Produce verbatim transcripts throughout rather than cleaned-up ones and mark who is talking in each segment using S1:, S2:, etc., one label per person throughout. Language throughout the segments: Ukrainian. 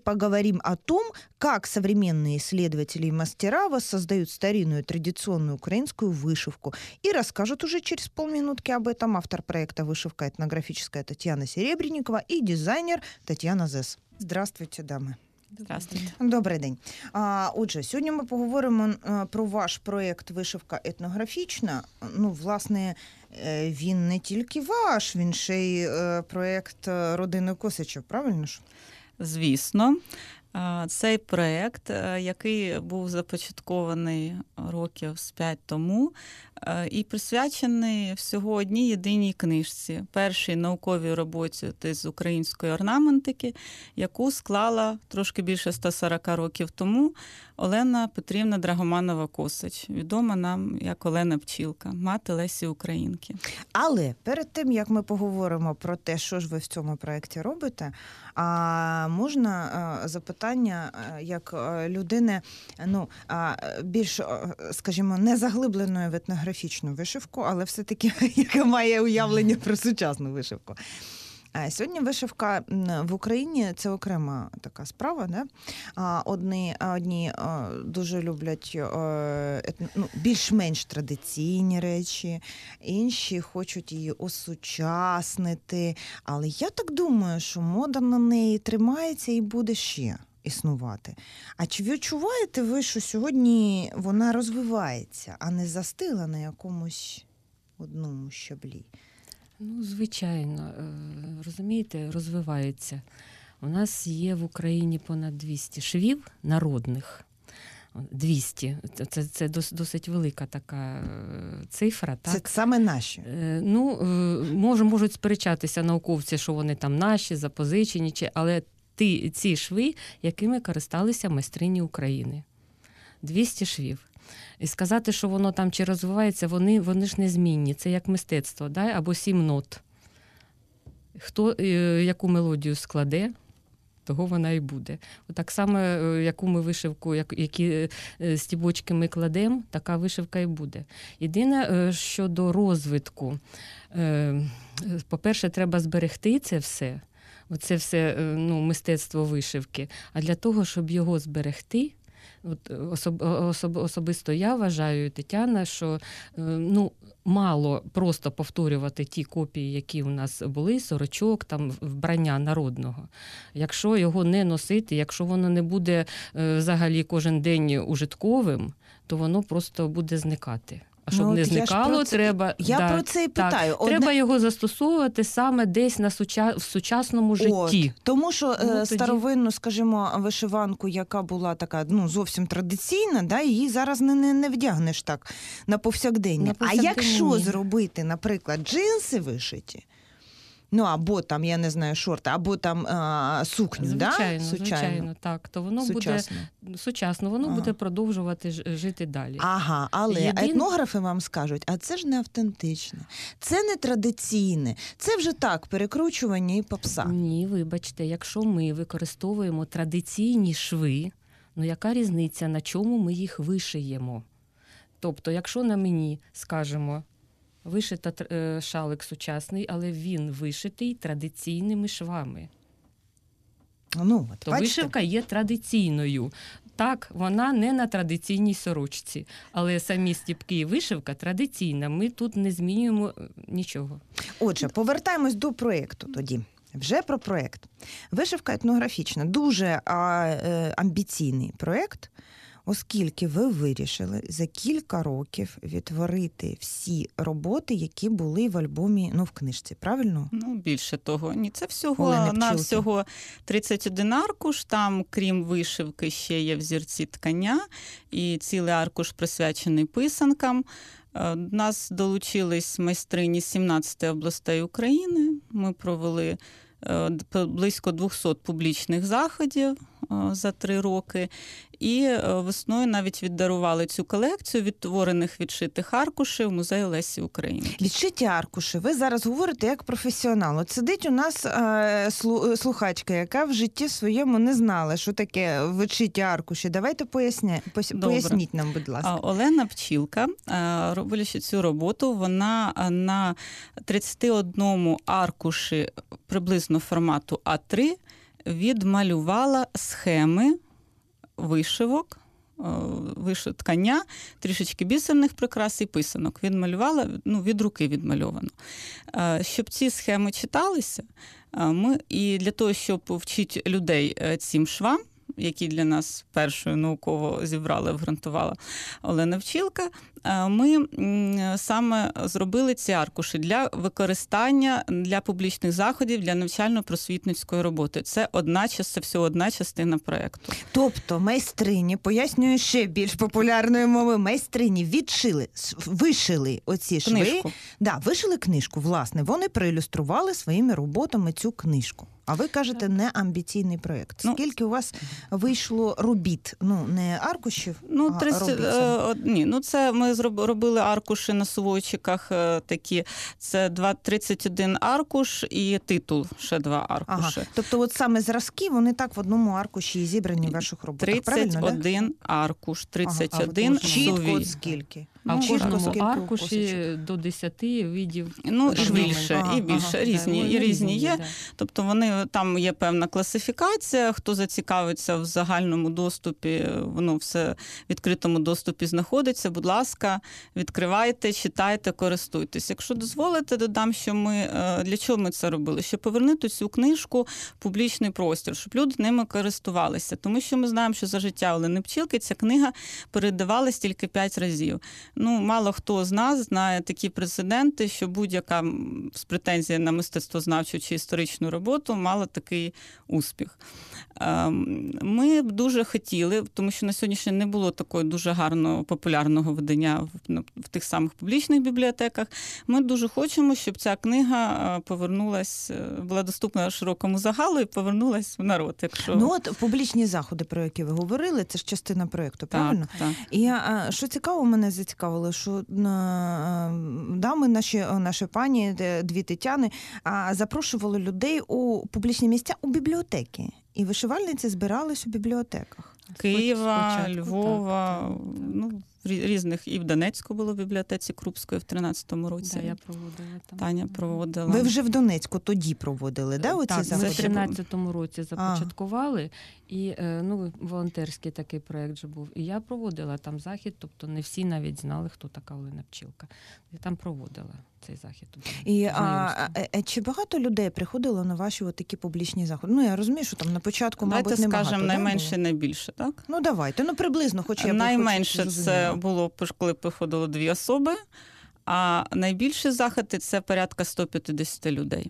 S1: поговорим о том, как современные исследователи и мастера воссоздают старинную традиционную украинскую вышивку. И расскажут уже через полминутки об этом автор проекта «Вышивка этнографическая» Татьяна Серебренникова и дизайнер Тетяна Зес. Здравствуйте, дамы.
S2: Здравствуйте.
S1: Добрий день. А, отже, сьогодні ми поговоримо а, про ваш проєкт «Вишивка етнографічна». Ну, власне, він не тільки ваш, він ще й а, проєкт родини Косачів, правильно ж?
S2: Звісно. Цей проєкт, який був започаткований років з п'ять тому, і присвячений всього одній єдиній книжці, першій науковій роботі з української орнаментики, яку склала трошки більше ста сорока років тому Олена Петрівна Драгоманова-Косач, відома нам як Олена Пчілка, мати Лесі Українки.
S1: Але перед тим, як ми поговоримо про те, що ж ви в цьому проєкті робите, а можна запитання як людини, ну, більш, скажімо, не заглибленої в етнографічну вишивку, але все-таки, яка має уявлення про сучасну вишивку. Сьогодні вишивка в Україні – це окрема така справа. Не? Одні, одні дуже люблять ну, більш-менш традиційні речі, інші хочуть її осучаснити. Але я так думаю, що мода на неї тримається і буде ще існувати. А чи відчуваєте ви, що сьогодні вона розвивається, а не застигла на якомусь одному щаблі?
S3: Ну, звичайно, розумієте, розвивається. У нас є в Україні понад двісті швів народних. двісті. Це, це досить велика така цифра. Так?
S1: Це саме наші?
S3: Ну, може, можуть сперечатися науковці, що вони там наші, запозичені, але ті, ці шви, якими користалися майстрині України. двісті швів. І сказати, що воно там чи розвивається, вони, вони ж незмінні. Це як мистецтво, да? Або сім нот. Хто яку мелодію складе, того вона і буде. Так само, яку ми вишивку, які стібочки ми кладемо, така вишивка і буде. Єдине, щодо розвитку, по-перше, треба зберегти це все, це все ну, мистецтво вишивки, а для того, щоб його зберегти, От особ, особ, особисто я вважаю, Тетяна, що ну, мало просто повторювати ті копії, які у нас були, сорочок, там, вбрання народного. Якщо його не носити, якщо воно не буде взагалі кожен день ужитковим, то воно просто буде зникати. А щоб
S1: ну,
S3: не зникало,
S1: це,
S3: треба,
S1: я
S3: да,
S1: про це і питаю.
S3: Так, Одне... Треба його застосовувати саме десь на суча... в сучасному житті.
S1: От, тому що
S3: ну, тоді...
S1: старовинну, скажімо, вишиванку, яка була така ну, зовсім традиційна, да, її зараз не, не, не вдягнеш так на повсякдення. А якщо зробити, наприклад, джинси вишиті, ну, або там, я не знаю, шорти, або там а, сукню,
S3: звичайно,
S1: да?
S3: звичайно, так, то воно
S1: сучасно.
S3: буде сучасно, воно ага. буде продовжувати жити далі.
S1: Ага, але Єдин... етнографи вам скажуть, а це ж не автентичне, це не традиційне, це вже так, перекручування і попса.
S3: Ні, вибачте, якщо ми використовуємо традиційні шви, ну яка різниця, на чому ми їх вишиємо? Тобто, якщо на мені, скажемо, вишита шалик сучасний, але він вишитий традиційними швами.
S1: Ну, от,
S3: то
S1: бачите?
S3: Вишивка є традиційною. Так, вона не на традиційній сорочці, але самі стібки і вишивка традиційна. Ми тут не змінюємо нічого.
S1: Отже, повертаємось до проєкту тоді. Вже про проєкт. Вишивка етнографічна. Дуже а, е, амбіційний проєкт, оскільки ви вирішили за кілька років відтворити всі роботи, які були в альбомі, ну, в книжці, правильно?
S2: Ну, більше того. Ні, це всього на всього тридцять один аркуш, там, крім вишивки, ще є взірці ткання, і цілий аркуш присвячений писанкам. До нас долучились майстрині сімнадцяти областей України. Ми провели близько двісті публічних заходів за три роки. І весною навіть віддарували цю колекцію відтворених відшитих аркушів музею Лесі Українки.
S1: Відшиті аркуші. Ви зараз говорите як професіонал. От сидить у нас е, слухачка, яка в житті своєму не знала, що таке відшиті аркуші. Давайте поясня... поясніть нам, будь ласка.
S2: Олена Пчілка, роблячи цю роботу, вона на тридцять один аркуші приблизно формату а три відмалювала схеми вишивок, вишив ткання, трішечки бісерних прикрас і писанок. Відмалювала, ну, від руки відмальовано. Щоб ці схеми читалися, ми, і для того, щоб вчити людей цим швам, які для нас першою науково зібрала, обґрунтувала Олена Пчілка, ми саме зробили ці аркуші для використання для публічних заходів, для навчально-просвітницької роботи. Це одна частина, всього одна частина проєкту.
S1: Тобто майстрині, пояснюю ще більш популярною мовою, майстрині відшили, вишили оці шви.
S2: Книжку.
S1: Да, вишили книжку, власне. Вони проілюстрували своїми роботами цю книжку. А ви кажете, не амбіційний проєкт. Скільки ну, у вас вийшло робіт? Ну, не аркушів,
S2: ну,
S1: а
S2: тридцять,
S1: робіт?
S2: Е, ні, ну це ми робили аркуші на сувойчиках е, такі. Це тридцять один аркуш і титул, ще два аркуші.
S1: Ага. Тобто от саме зразки, вони так в одному аркуші і зібрані в ваших роботах,
S2: тридцять один
S1: да?
S2: аркуш, тридцять один
S1: ага, чітко
S2: сувій.
S1: от скільки?
S3: А
S2: ну,
S3: в кожному аркуші
S1: косочок?
S3: до десяти видів.
S2: Ну, і більше,
S1: ага,
S2: і більше.
S1: ага,
S2: різні,
S3: да,
S2: і різні є.
S3: Да.
S2: Тобто вони, там є певна класифікація, хто зацікавиться в загальному доступі, воно все в відкритому доступі знаходиться. Будь ласка, відкривайте, читайте, користуйтесь. Якщо дозволите, додам, що ми, для чого ми це робили? Щоб повернути цю книжку в публічний простір, щоб люди ними користувалися. Тому що ми знаємо, що за життя Олени Пчілки ця книга передавалась тільки п'ять разів. Ну, мало хто з нас знає такі прецеденти, що будь-яка з претензією на мистецтвознавчу чи історичну роботу мала такий успіх. Ми б дуже хотіли, тому що на сьогоднішній день не було такого дуже гарного, популярного видання в, в тих самих публічних бібліотеках. Ми дуже хочемо, щоб ця книга повернулась, була доступна широкому загалу і повернулась в народ. Якщо...
S1: Ну от публічні заходи, про які ви говорили, це ж частина проєкту, правильно?
S2: Так, так.
S1: І а, що цікаво, мене зацікавило, що дами, наші, наші пані, дві Тетяни, запрошували людей у публічні місця, у бібліотеки. І вишивальниці збирались у бібліотеках.
S2: Києва,
S3: Спочатку,
S2: Львова,
S3: так, так.
S2: ну, різних. І в Донецьку було в бібліотеці Крупської в тринадцятому році.
S3: Да, я проводила там.
S2: Таня проводила.
S1: Ви вже в Донецьку тоді проводили, да, оці
S3: так,
S1: заходи?
S3: ми в тринадцятому році започаткували, і ну, волонтерський такий проєкт же був. І я проводила там захід, тобто не всі навіть знали, хто така Олена Пчілка. Я там проводила цей захід.
S1: І а, а, чи багато людей приходило на ваші такі публічні заходи? Ну, я розумію, що там на початку,
S2: давайте
S1: мабуть, небагато.
S2: Давайте скажемо, найменше
S1: да,
S2: і найбільше, так?
S1: Ну, давайте, ну, приблизно, хоч я
S2: найменше
S1: хоч
S2: це було, коли приходило дві особи, а найбільші заходи – це порядка сто п'ятдесят людей.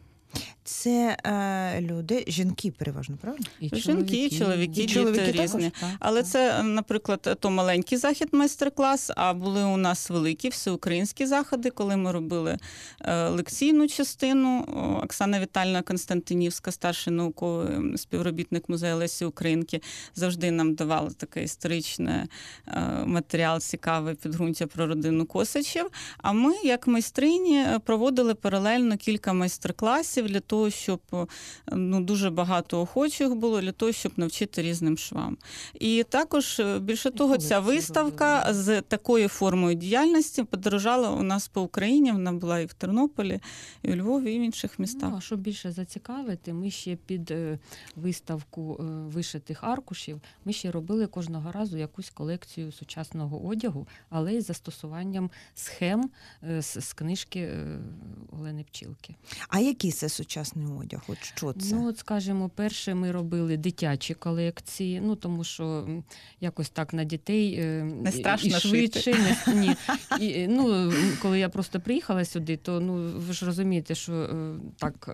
S1: Це е, люди, жінки переважно, правильно?
S2: І жінки, і чоловіки,
S1: і
S2: діти
S1: чоловіки
S2: різні.
S3: Так,
S2: Але
S3: так.
S2: це, наприклад, то маленький захід, майстер-клас, а були у нас великі всеукраїнські заходи, коли ми робили е, лекційну частину. Оксана Віталіївна Константинівська, старший науковий співробітник музею Лесі Українки, завжди нам давала такий історичний е, матеріал, цікавий підґрунтя про родину Косачів. А ми, як майстрині, проводили паралельно кілька майстер-класів для того, щоб ну, дуже багато охочих було, для того, щоб навчити різним швам. І також, більше того, ця виставка з такою формою діяльності подорожала у нас по Україні. Вона була і в Тернополі, і у Львові, і в інших містах.
S3: Ну, а щоб більше зацікавити, ми ще під виставку вишитих аркушів, ми ще робили кожного разу якусь колекцію сучасного одягу, але із застосуванням схем з, з книжки Олени Пчілки.
S1: А який це сучасний одяг? От що це?
S3: Ну, от, скажімо, перше ми робили дитячі колекції, ну, тому що якось так на дітей
S2: не страшно
S3: і швидше.
S2: шити.
S3: Не, ні. І, ну, коли я просто приїхала сюди, то, ну, ви ж розумієте, що так...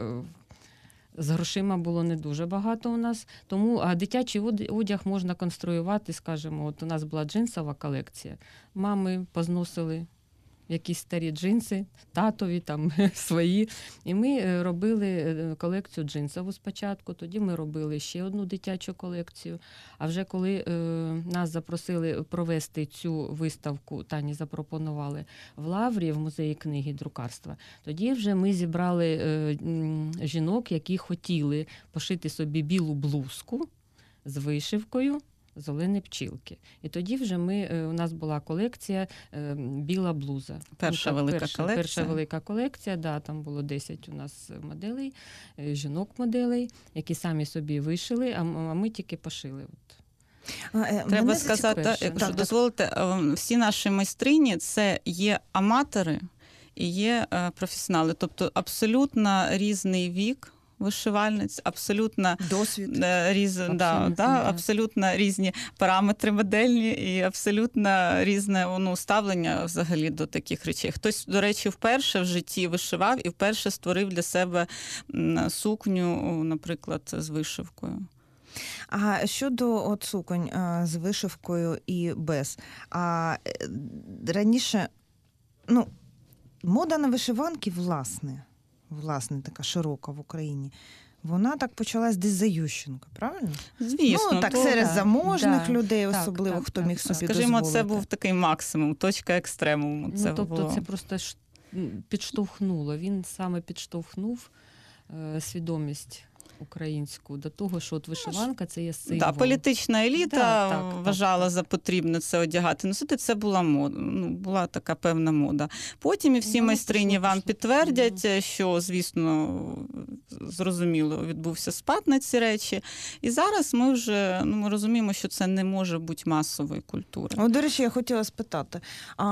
S3: З грошима було не дуже багато у нас, тому а дитячий одяг можна конструювати, скажімо, от у нас була джинсова колекція, мами позносили якісь старі джинси, татові, там, свої. І ми робили колекцію джинсову спочатку, тоді ми робили ще одну дитячу колекцію. А вже коли е, нас запросили провести цю виставку, Тані запропонували в Лаврі, в музеї книги і друкарства, тоді вже ми зібрали е, жінок, які хотіли пошити собі білу блузку з вишивкою, з Олени Пчілки. І тоді вже ми, у нас була колекція «Біла блуза».
S2: Перша
S3: ну, так,
S2: велика
S3: перша,
S2: колекція.
S3: Перша велика колекція, да, там було десять у нас моделей, жінок-моделей, які самі собі вишили, а ми тільки пошили. От.
S2: Треба Мене сказати, якщо так, дозволите, так. всі наші майстрині – це є аматори і є професіонали. Тобто абсолютно різний вік вишивальниць, абсолютно
S1: досвід,
S2: різ, абсолютно, да, да, абсолютно різні параметри модельні і абсолютно різне ну, ставлення взагалі до таких речей. Хтось, до речі, вперше в житті вишивав і вперше створив для себе сукню, наприклад, з вишивкою.
S1: А щодо от суконь з вишивкою і без. А раніше, ну, мода на вишиванки, власне, власне, така широка в Україні, вона так почалась десь за Ющенка, правильно?
S2: Звісно.
S1: Ну, так
S2: то,
S1: серед
S2: да.
S1: заможних
S3: да.
S1: людей,
S3: так,
S1: особливо,
S3: так,
S1: хто
S3: так,
S1: міг
S3: так.
S1: собі
S2: Скажімо,
S1: дозволити.
S2: це був такий максимум, точка екстремуму. Це
S3: ну, тобто
S2: було.
S3: це просто підштовхнуло. Він саме підштовхнув е, свідомість українську до того, що от вишиванка – це є символ.
S2: Да, політична еліта
S3: да, так,
S2: вважала
S3: так,
S2: за потрібне це одягати. Носити це була мода, ну, була така певна мода. Потім і всі ну, майстрині пішло, вам пішло. підтвердять, mm. що, звісно, зрозуміло, відбувся спад на ці речі. І зараз ми вже ну, ми розуміємо, що це не може бути масової культури.
S1: О, до речі, я хотіла спитати,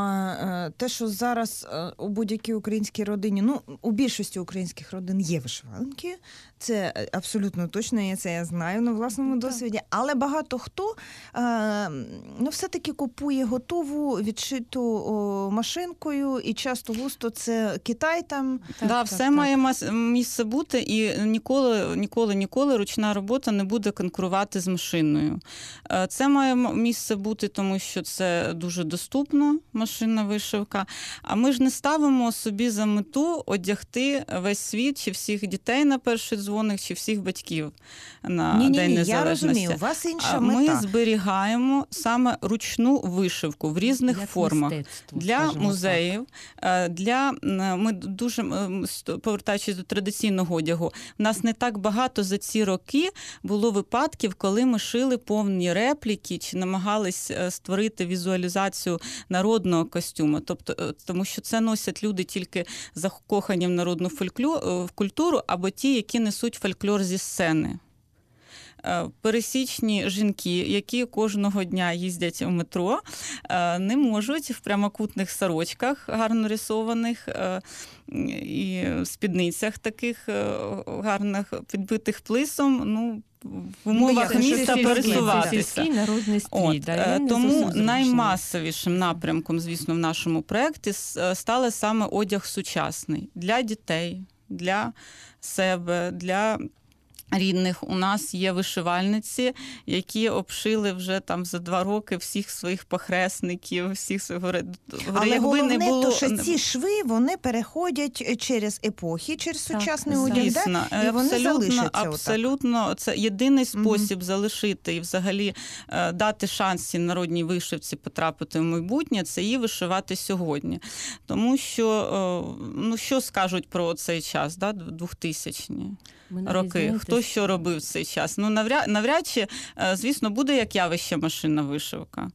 S1: а те, що зараз у будь-якій українській родині, ну, у більшості українських родин є вишиванки, це абсолютно точно, я це я знаю на власному ну, досвіді, але багато хто е, ну, все-таки купує готову, відшиту о, машинкою, і часто густо це Китай там.
S2: Так, да, все так, має так. місце бути, і ніколи, ніколи, ніколи ручна робота не буде конкурувати з машиною. Це має місце бути, тому що це дуже доступно, машинна вишивка, а ми ж не ставимо собі за мету одягти весь світ, чи всіх дітей на перший дзвоник, чи всіх батьків на
S1: ні,
S2: День
S1: ні, ні,
S2: Незалежності.
S1: Я розумію, у вас інша
S2: ми
S1: мета.
S2: Ми зберігаємо саме ручну вишивку в різних
S3: як
S2: формах. Для музеїв, так. для ми дуже, повертаючись до традиційного одягу, у нас не так багато за ці роки було випадків, коли ми шили повні репліки, чи намагались створити візуалізацію народного костюму. Тобто, тому що це носять люди тільки закохані в народну культуру, або ті, які несуть фольклор зі сцени. Пересічні жінки, які кожного дня їздять у метро, не можуть в прямокутних сорочках, гарно рисованих, і спідницях таких гарних, підбитих плисом, ну, в умовах ну, міста пересуватися.
S3: Сільський народний стрій.
S2: От,
S3: да,
S2: тому наймасовішим напрямком, звісно, в нашому проєкті стали саме одяг сучасний. Для дітей, для себе, для рідних. У нас є вишивальниці, які обшили вже там за два роки всіх своїх похресників, всіх своїх...
S1: Але якби головне, не було... то, що ці шви, вони переходять через епохи, через так, сучасний одяг, да? І вони залишаться.
S2: Абсолютно. Це єдиний спосіб mm-hmm. залишити і взагалі дати шанс цій народній вишивці потрапити в майбутнє, це її вишивати сьогодні. Тому що, ну, що скажуть про цей час, да, двохтисячні роки? Хто що робив в цей час? Ну, навряд, навряд чи, звісно, буде як явище машинна вишивка.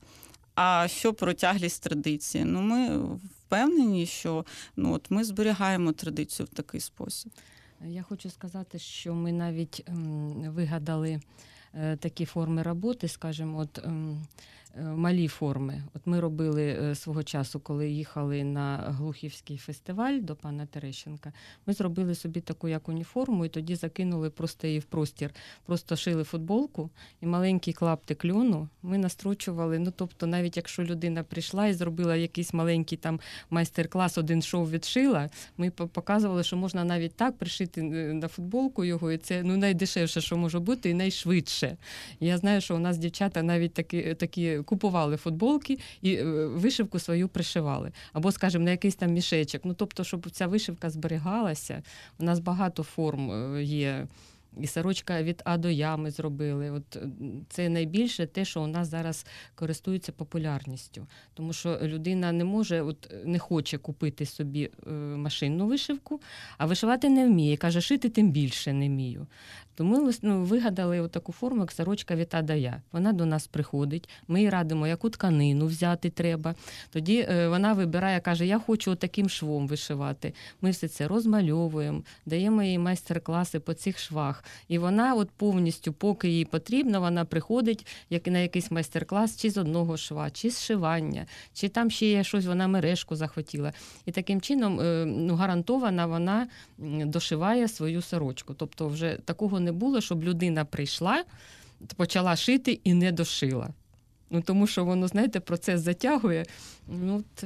S2: А що про тяглість традиції? Ну, ми впевнені, що ну, от ми зберігаємо традицію в такий спосіб.
S3: Я хочу сказати, що ми навіть м, вигадали е, такі форми роботи, скажімо, от м, малі форми. От ми робили свого часу, коли їхали на Глухівський фестиваль до пана Терещенка, ми зробили собі таку як уніформу і тоді закинули просто її в простір. Просто шили футболку і маленький клаптик льону ми настрочували. Ну, тобто, навіть якщо людина прийшла і зробила якийсь маленький там майстер-клас, один шов відшила, ми показували, що можна навіть так пришити на футболку його, і це ну, найдешевше, що може бути, і найшвидше. Я знаю, що у нас дівчата навіть такі, такі купували футболки і вишивку свою пришивали. Або, скажімо, на якийсь там мішечок. Ну, тобто, щоб ця вишивка зберігалася. У нас багато форм є. І сорочка від А до Я ми зробили. От це найбільше те, що у нас зараз користується популярністю. Тому що людина не може, от не хоче купити собі машинну вишивку, а вишивати не вміє. Каже, шити тим більше не вмію. То ми ну, вигадали таку форму, як сорочка від А до Я. Вона до нас приходить, ми їй радимо, яку тканину взяти треба. Тоді е, вона вибирає, каже, я хочу таким швом вишивати. Ми все це розмальовуємо, даємо їй майстер-класи по цих швах. І вона от повністю, поки їй потрібно, вона приходить як на якийсь майстер-клас чи з одного шва, чи з шивання, чи там ще є щось, вона мережку захотіла. І таким чином е, ну, гарантована вона дошиває свою сорочку. Тобто вже такого не було, щоб людина прийшла, почала шити і не дошила. Ну, тому що воно, знаєте, процес затягує. Ну, т,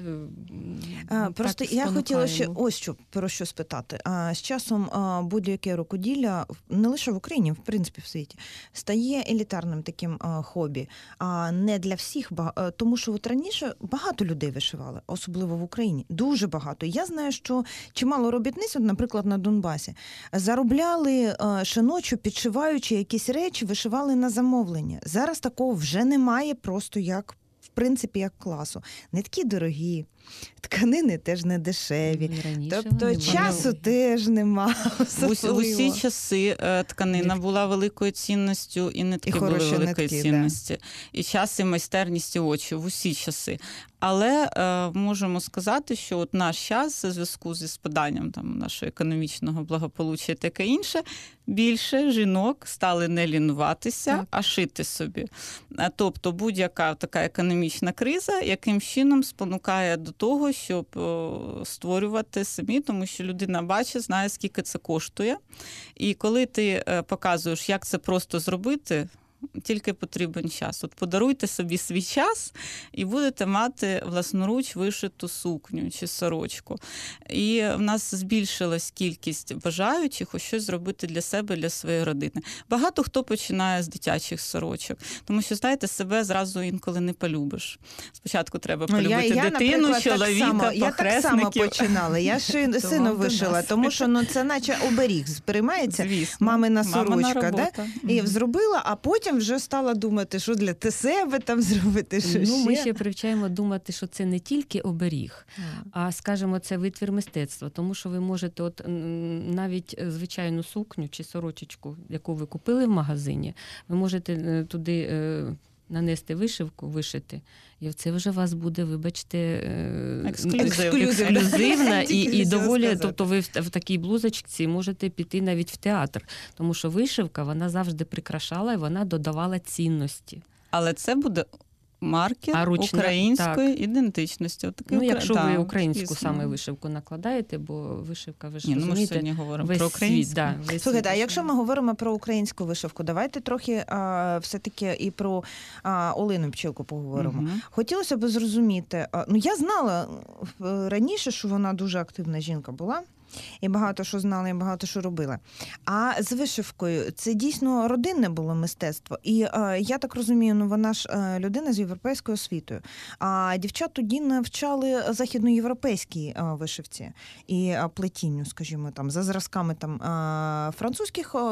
S1: а, просто я хотіла ще ось що, про що спитати. А, з часом а, будь-яке рукоділля, не лише в Україні, в принципі в світі, стає елітарним таким а, хобі. А не для всіх, а, тому що от раніше багато людей вишивали, особливо в Україні. Дуже багато. Я знаю, що чимало робітниць, от, наприклад, на Донбасі, заробляли а, щоночі, підшиваючи якісь речі, вишивали на замовлення. Зараз такого вже немає, просто як в принципі, як класу. Нитки дорогі, тканини теж не дешеві. Тобто часу теж нема.
S2: В усі часи тканина була великою цінністю, і нитки і були великою нитки, цінністю. Да. І час, і майстерність, і очі. В усі часи. Але е, можемо сказати, що от наш час, у зв'язку зі спаданням там, нашого економічного благополуччя і таке інше, більше жінок стали не лінуватися, так. а шити собі. Тобто будь-яка така економічна криза, яким чином спонукає до того, щоб створювати самі, тому що людина бачить, знає, скільки це коштує. І коли ти показуєш, як це просто зробити, тільки потрібен час. От подаруйте собі свій час і будете мати власноруч вишиту сукню чи сорочку. І в нас збільшилась кількість бажаючих щось зробити для себе, для своєї родини. Багато хто починає з дитячих сорочок, тому що, знаєте, себе зразу інколи не полюбиш. Спочатку треба полюбити я, я, дитину, чоловіка, само,
S1: я так само починала. Я ши, сину вишила, тому що ну, це наче оберіг сприймається. Звісно. Мамина сорочка. Да? І зробила, а потім вже стала думати, що для те себе там зробити, що
S3: ну,
S1: ще.
S3: Ми ще привчаємо думати, що це не тільки оберіг, а, скажімо, це витвір мистецтва. Тому що ви можете от навіть звичайну сукню чи сорочечку, яку ви купили в магазині, ви можете туди нанести вишивку, вишити, і це вже у вас буде, вибачте,
S2: Ексклюзив.
S3: ексклюзивна і, і доволі, тобто ви в, в такій блузочці можете піти навіть в театр, тому що вишивка, вона завжди прикрашала і вона додавала цінності.
S2: Але це буде маркер ручна, української так. ідентичності.
S3: Ну, якщо да, ви українську звісно. Саме вишивку накладаєте, бо вишивка, ви ж
S2: Ні,
S3: розумієте,
S2: ну, ми ж сьогодні говоримо про українську.
S3: Да,
S1: слухайте, а якщо ми говоримо про українську вишивку, давайте трохи а, все-таки і про а, Олину Пчілку поговоримо. Угу. Хотілося б зрозуміти, а, ну я знала раніше, що вона дуже активна жінка була, і багато що знала, і багато що робила. А з вишивкою це дійсно родинне було мистецтво. І е, я так розумію, ну вона ж е, людина з європейською освітою. А дівчат тоді навчали західноєвропейській е, вишивці і е, плетінню, скажімо, там за зразками там е, французьких е,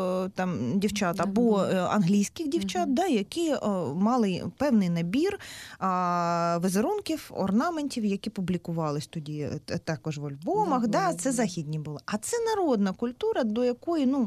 S1: там дівчат або е, англійських дівчат, mm-hmm. да, які е, мали певний набір е, візерунків, орнаментів, які публікувались тоді також в альбомах. Mm-hmm. Да, це західні були. А це народна культура, до якої, ну,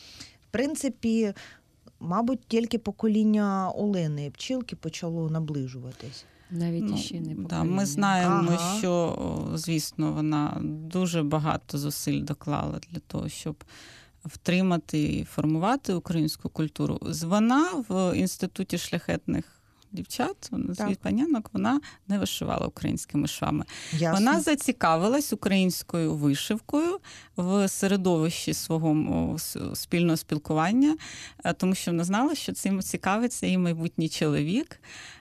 S1: в принципі, мабуть, тільки покоління Олени Пчілки почало наближуватись.
S3: Навіть ну, ще не покоління.
S2: Да, ми знаємо, ага. що, звісно, вона дуже багато зусиль доклала для того, щоб втримати і формувати українську культуру. Вона в Інституті шляхетних дівчат, з панянок, вона не вишивала українськими швами. Ясно. Вона зацікавилась українською вишивкою в середовищі свого спільного спілкування, тому що вона знала, що цим цікавиться її майбутній чоловік.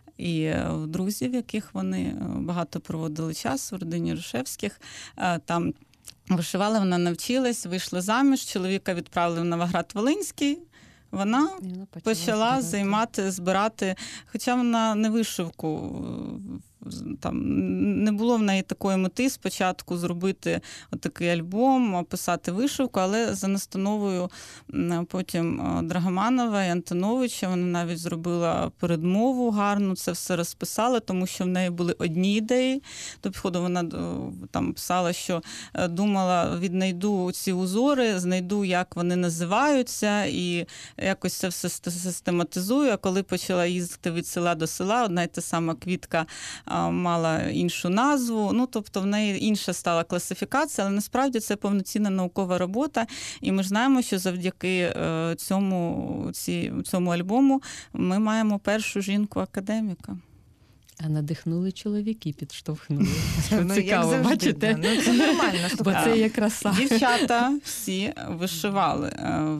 S2: І друзів, яких вони багато проводили час в родині Рушевських, там вишивала, вона навчилась, вийшла заміж, чоловіка відправили в Новоград-Волинський. Вона почала збирати. займати, збирати, хоча вона не вишивку там не було в неї такої мети спочатку зробити отакий альбом, описати вишивку, але за настановою потім Драгоманова і Антоновича вона навіть зробила передмову гарну, це все розписала, тому що в неї були одні ідеї. Тобто вона там писала, що думала, віднайду ці узори, знайду, як вони називаються, і якось це все систематизую. А коли почала їздити від села до села, одна й та сама квітка мала іншу назву, ну, тобто в неї інша стала класифікація, але насправді це повноцінна наукова робота, і ми ж знаємо, що завдяки цьому, ці, цьому альбому ми маємо першу жінку-академіка.
S3: А надихнули чоловіки, підштовхнули.
S1: Ну,
S3: цікаво,
S1: завжди,
S3: бачите?
S1: Да. Ну, це нормально.
S3: Бо це є краса.
S2: Дівчата всі вишивали.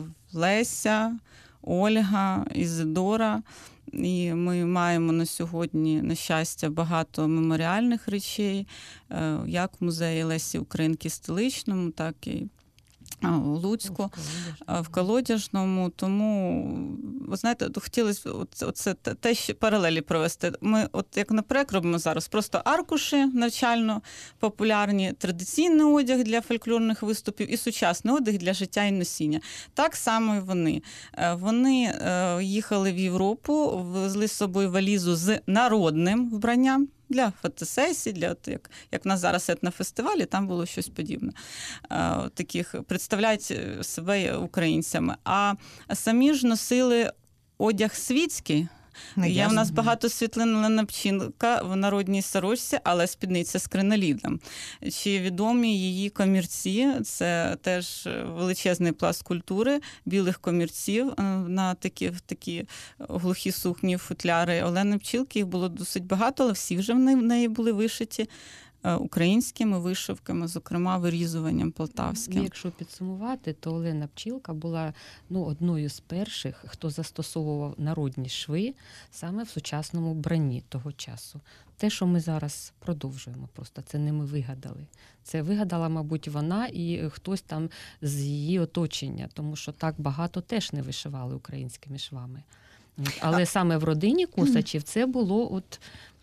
S2: Леся, Ольга, Ізидора. І ми маємо на сьогодні, на щастя, багато меморіальних речей, як в музеї Лесі Українки Столичному, так і у Луцьку, в Колодяжному. Тому, ви знаєте, хотілося оце, те, що паралелі провести. Ми, от як на проект робимо зараз, просто аркуші навчально-популярні, традиційний одяг для фольклорних виступів і сучасний одяг для життя і носіння. Так само і вони. Вони їхали в Європу, везли з собою валізу з народним вбранням, для фотосесій, для от, як, як в нас зараз етнофестивалі, там було щось подібне. А, таких представляють себе українцями. А самі ж носили одяг світський. Не Є в нас багато світлин Олена Пчілка в народній сорочці, але спідниця з криноліном. Чи відомі її комірці? Це теж величезний пласт культури, білих комірців на такі, в такі глухі сукні, футляри. Олени Пчілки, їх було досить багато, але всі вже в неї були вишиті українськими вишивками, зокрема вирізуванням полтавським.
S3: Якщо підсумувати, то Олена Пчілка була ну, одною з перших, хто застосовував народні шви саме в сучасному вбранні того часу. Те, що ми зараз продовжуємо, просто це не ми вигадали. Це вигадала, мабуть, вона і хтось там з її оточення, тому що так багато теж не вишивали українськими швами. Але а... саме в родині Косачів це було от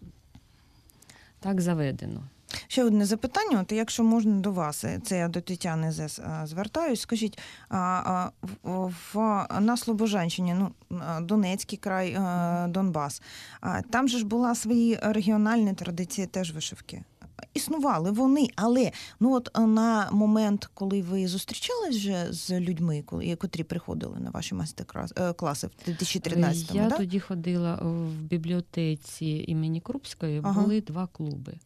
S3: так заведено.
S1: Ще одне запитання, от якщо можна до вас, це я до Тетяни Зес звертаюсь, скажіть, в, на Слобожанщині, ну, Донецький край, Донбас, там же ж була свої регіональні традиції теж вишивки. Існували вони, але ну от на момент, коли ви зустрічались вже з людьми, коли, котрі приходили на ваші майстер-класи в дві тисячі тринадцятому,
S3: Я
S1: да?
S3: тоді ходила в бібліотеці імені Крупської, ага. Були два клуби.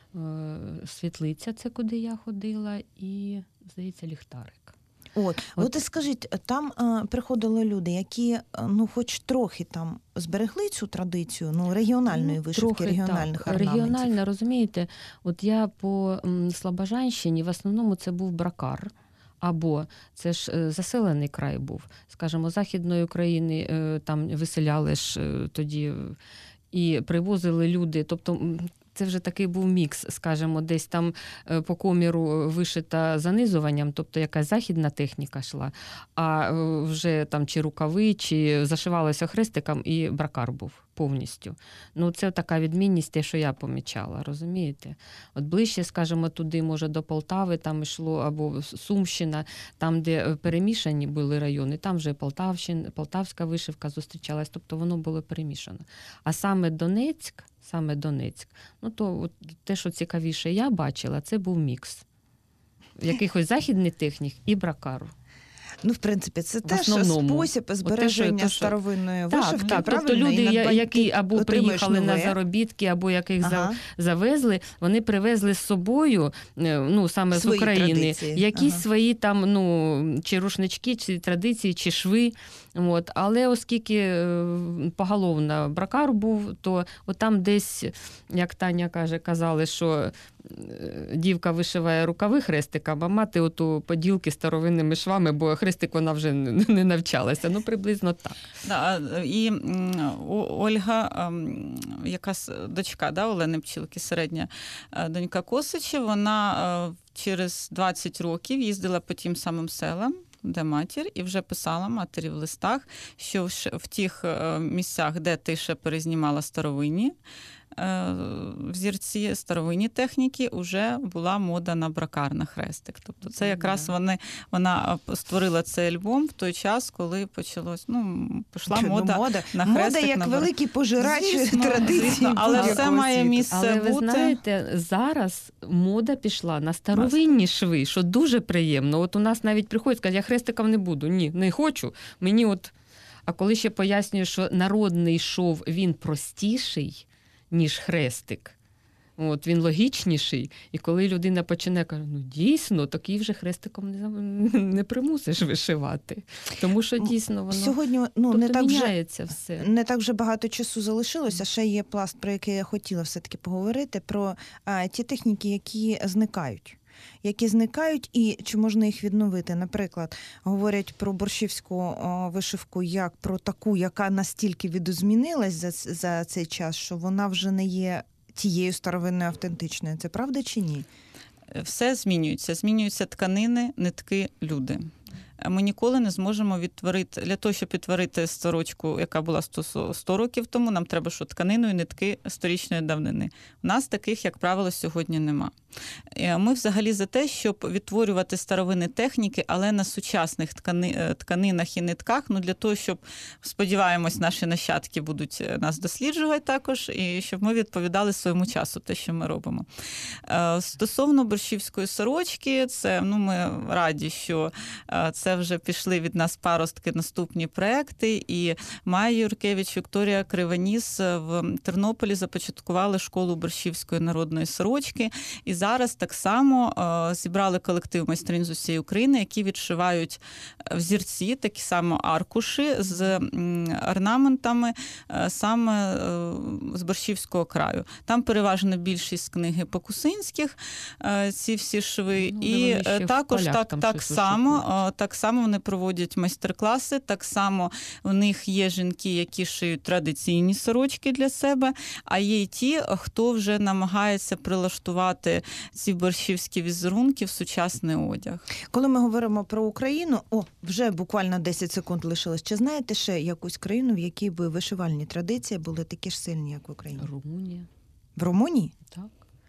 S3: Світлиця, це куди я ходила, і, здається, ліхтарик.
S1: От, от, от і скажіть, там а, приходили люди, які, ну, хоч трохи там зберегли цю традицію, ну, регіональної ну, вишивки, трохи, регіональних так. орнаментів.
S3: Регіональна, розумієте, от я по м, Слобожанщині, в основному це був бракар, або це ж заселений край був, скажімо, Західної України, там виселяли ж тоді і привозили люди, тобто це вже такий був мікс, скажімо, десь там по коміру вишита занизуванням, тобто якась західна техніка йшла, а вже там чи рукави, чи зашивалося хрестиком, і бракар був повністю. Ну, це така відмінність, те, що я помічала, розумієте? От ближче, скажімо, туди, може, до Полтави, там йшло, або Сумщина, там, де перемішані були райони, там вже Полтавщина, полтавська вишивка зустрічалась, тобто воно було перемішано. А саме Донецьк, саме Донецьк, ну, то от, те, що цікавіше я бачила, це був мікс якихось західних технік і бракару.
S1: Ну, в принципі, це теж спосіб збереження те, що, старовинної
S3: так,
S1: вишивки.
S3: Так, тобто люди, які або приїхали нове. на заробітки, або яких ага. завезли, вони привезли з собою, ну, саме свої з України, традиції. якісь ага. свої там, ну, чи рушнички, чи традиції, чи шви. От. Але оскільки поголовно бракар був, то от там десь, як Таня каже, казали, що дівка вишиває рукави хрестиком, а мати оту поділки старовинними швами, бо хрестик вона вже не навчалася. Ну, приблизно так.
S2: Да, і Ольга, яка дочка, да, Олени Пчілки, середня донька Косача, вона через двадцять років їздила по тим самим селам, де матір, і вже писала матері в листах, що в тих місцях, де ти ще перезнімала старовинні взірці старовинні техніки, вже була мода на бракар, на хрестик. Тобто це якраз вони, вона створила цей альбом в той час, коли почалось, ну, пішла
S1: Чудо,
S2: мода,
S1: мода
S2: на хрестик.
S1: Мода як
S2: на
S1: великий пожирач
S2: звісно,
S1: традицій.
S2: Звісно, але все має місце
S3: але
S2: бути.
S3: Ви знаєте, зараз мода пішла на старовинні шви, що дуже приємно. От у нас навіть приходять, кажуть, я хрестиком не буду. Ні, не хочу. Мені от... А коли ще пояснюю, що народний шов, він простіший, ніж хрестик. От, він логічніший. І коли людина починає, каже, ну дійсно, такий вже хрестиком не, не примусиш вишивати. Тому що дійсно воно
S1: сьогодні, ну,
S3: тобто
S1: не так
S3: міняється
S1: вже,
S3: все.
S1: Не так вже багато часу залишилося. Ще є пласт, про який я хотіла все-таки поговорити, про а, ті техніки, які зникають. Які зникають і чи можна їх відновити. Наприклад, говорять про борщівську о, вишивку як про таку, яка настільки відозмінилась за, за цей час, що вона вже не є тією старовинною автентичною. Це правда чи ні?
S2: Все змінюється. Змінюються тканини, нитки, люди. Ми ніколи не зможемо відтворити, для того, щоб відтворити сорочку, яка була сто років тому, нам треба, що тканину і нитки сторічної давнини. У нас таких, як правило, сьогодні нема. Ми взагалі за те, щоб відтворювати старовинні техніки, але на сучасних ткани, тканинах і нитках, ну для того, щоб, сподіваємось, наші нащадки будуть нас досліджувати також, і щоб ми відповідали своєму часу, те, що ми робимо. Стосовно борщівської сорочки, це, ну, ми раді, що це вже пішли від нас паростки наступні проекти, і Майя Юркевич, Вікторія Кривоніс в Тернополі започаткували школу борщівської народної сорочки, і зараз так само зібрали колектив майстринь з усієї України, які відшивають взірці, такі само аркуші з орнаментами саме з борщівського краю. Там переважно більшість книги Покусинських, ці всі шви, ну, і також так, так само так само вони проводять майстер-класи, так само в них є жінки, які шиють традиційні сорочки для себе, а є й ті, хто вже намагається прилаштувати ці борщівські візерунки в сучасний одяг.
S1: Коли ми говоримо про Україну, о, вже буквально десять секунд лишилось. Чи знаєте ще якусь країну, в якій би вишивальні традиції були такі ж сильні, як в Україні?
S3: Румунія.
S1: В Румунії?
S3: Так.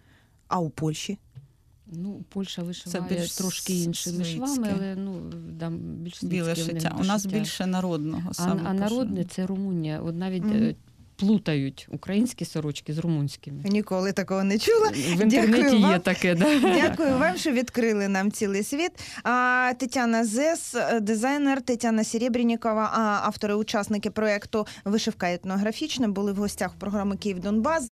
S1: А у Польщі?
S3: Ну, Польща вишиває
S2: більш
S3: трошки іншими швами, але ну, там більш
S2: біле шиття. У нас більше народного.
S3: А, а народне – це Румунія. От навіть mm-hmm. плутають українські сорочки з румунськими.
S1: Ніколи такого не чула.
S3: В інтернеті є таке, да.
S1: Дякую вам, що відкрили нам цілий світ. А, Тетяна Зес, дизайнер, Тетяна Серебрянікова, автори-учасники проєкту «Вишивка етнографічна» були в гостях програми «Київ Донбас».